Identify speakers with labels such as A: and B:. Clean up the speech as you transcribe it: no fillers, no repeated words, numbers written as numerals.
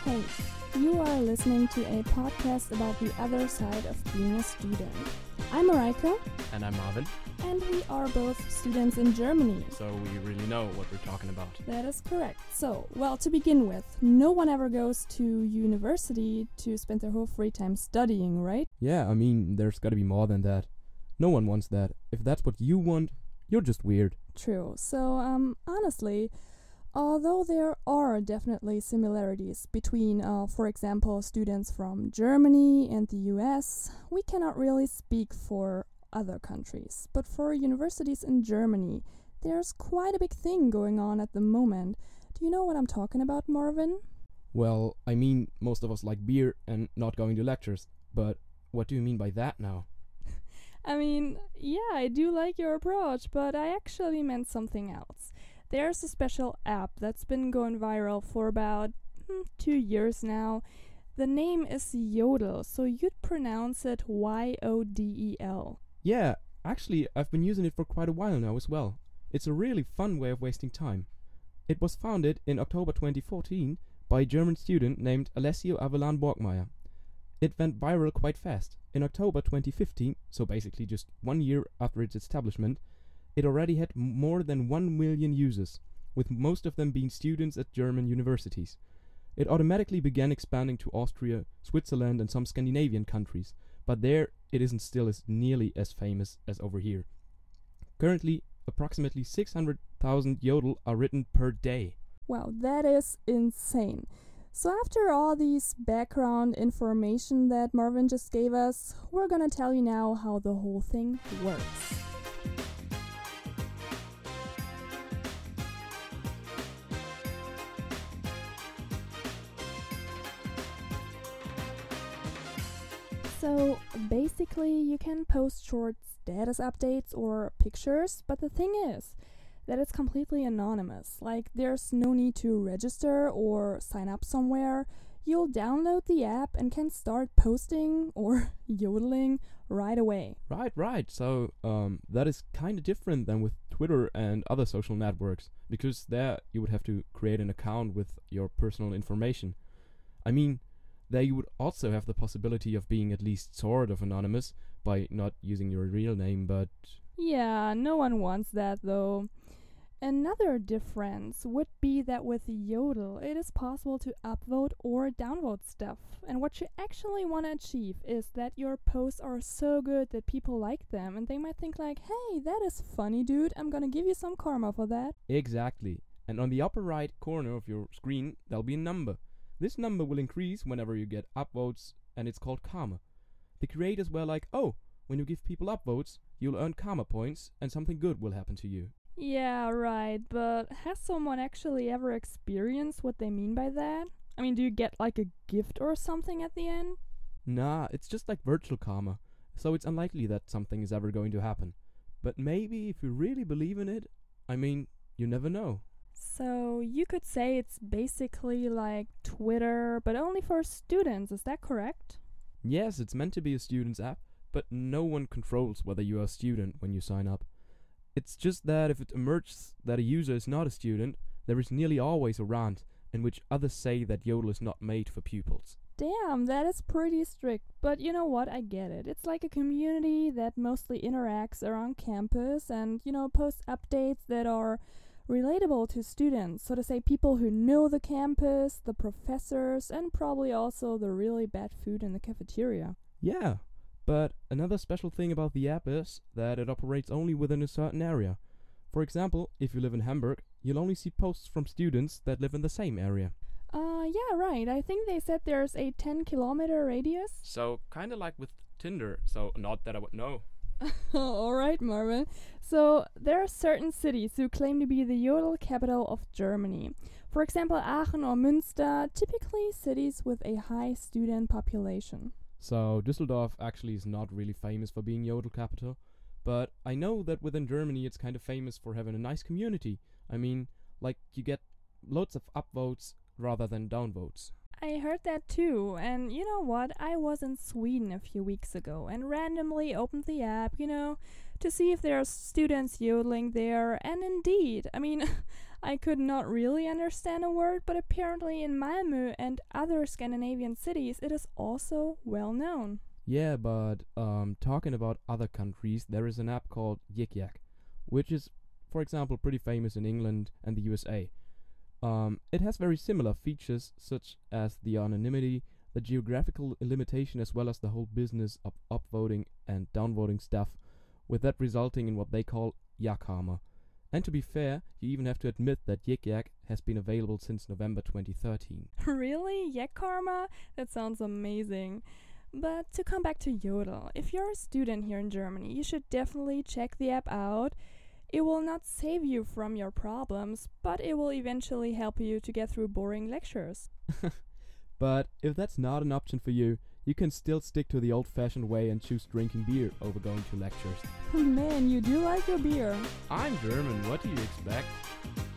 A: Hey, you are listening to a podcast about the other side of being a student. I'm Mareike.
B: And I'm Marvin.
A: And we are both students in Germany.
B: So we really know what we're talking about.
A: That is correct. So, well, to begin with, no one ever goes to university to spend their whole free time studying, right?
C: Yeah, I mean, there's gotta be more than that. No one wants that. If that's what you want, you're just weird.
A: True. So, honestly, although there are definitely similarities between, for example, students from Germany and the US, we cannot really speak for other countries. But for universities in Germany, there's quite a big thing going on at the moment. Do you know what I'm talking about, Marvin?
C: Well, I mean, most of us like beer and not going to lectures. But what do you mean by that now?
A: I mean, yeah, I do like your approach, but I actually meant something else. There's a special app that's been going viral for about 2 years now. The name is Yodel, so you'd pronounce it Yodel.
C: Yeah, actually, I've been using it for quite a while now as well. It's a really fun way of wasting time. It was founded in October 2014 by a German student named Alessio Avellan Borgmeier. It went viral quite fast. In October 2015, so basically just 1 year after its establishment, it already had more than 1 million users, with most of them being students at German universities. It automatically began expanding to Austria, Switzerland and some Scandinavian countries, but there it isn't still as nearly as famous as over here. Currently, approximately 600,000 Yodel are written per day.
A: Wow, that is insane. So after all these background information that Marvin just gave us, we're gonna tell you now how the whole thing works. So basically you can post short status updates or pictures, but the thing is that it's completely anonymous. Like, there's no need to register or sign up somewhere. You'll download the app and can start posting or yodeling right away.
C: Right. So, that is kind of different than with Twitter and other social networks, because there you would have to create an account with your personal information. I mean, there you would also have the possibility of being at least sort of anonymous by not using your real name, but...
A: Yeah, no one wants that though. Another difference would be that with Yodel, it is possible to upvote or downvote stuff. And what you actually want to achieve is that your posts are so good that people like them, and they might think like, hey, that is funny, dude, I'm gonna give you some karma for that.
C: Exactly. And on the upper right corner of your screen, there'll be a number. This number will increase whenever you get upvotes, and it's called karma. The creators were like, oh, when you give people upvotes, you'll earn karma points, and something good will happen to you.
A: Yeah, right, but has someone actually ever experienced what they mean by that? I mean, do you get like a gift or something at the end?
C: Nah, it's just like virtual karma, so it's unlikely that something is ever going to happen. But maybe if you really believe in it, I mean, you never know.
A: So you could say it's basically like Twitter, but only for students, is that correct?
C: Yes, it's meant to be a student's app, but no one controls whether you are a student when you sign up. It's just that if it emerges that a user is not a student, there is nearly always a rant in which others say that Yodel is not made for pupils.
A: Damn, that is pretty strict, but you know what, I get it. It's like a community that mostly interacts around campus and, posts updates that are relatable to students, so to say people who know the campus, the professors, and probably also the really bad food in the cafeteria.
C: Yeah, but another special thing about the app is that it operates only within a certain area. For example, if you live in Hamburg, you'll only see posts from students that live in the same area.
A: Yeah, right. I think they said there's a 10-kilometer radius.
B: So, kind of like with Tinder, so not that I would know.
A: Alright, Marvin. So, there are certain cities who claim to be the Yodel capital of Germany. For example, Aachen or Münster, typically cities with a high student population.
C: So, Düsseldorf actually is not really famous for being Yodel capital, but I know that within Germany it's kind of famous for having a nice community. I mean, like, you get loads of upvotes rather than downvotes.
A: I heard that too, and you know what? I was in Sweden a few weeks ago and randomly opened the app, to see if there are students yodeling there, and indeed, I mean, I could not really understand a word, but apparently in Malmö and other Scandinavian cities it is also well known.
C: Yeah, but talking about other countries, there is an app called Yik Yak, which is, for example, pretty famous in England and the USA. It has very similar features such as the anonymity, the geographical limitation, as well as the whole business of upvoting and downvoting stuff, with that resulting in what they call Yak Karma. And to be fair, you even have to admit that Yik Yak has been available since November 2013.
A: Really? Yak Karma? That sounds amazing. But to come back to Yodel, if you're a student here in Germany, you should definitely check the app out. It will not save you from your problems, but it will eventually help you to get through boring lectures.
C: But if that's not an option for you, you can still stick to the old-fashioned way and choose drinking beer over going to lectures.
A: Man, you do like your beer.
B: I'm German, what do you expect?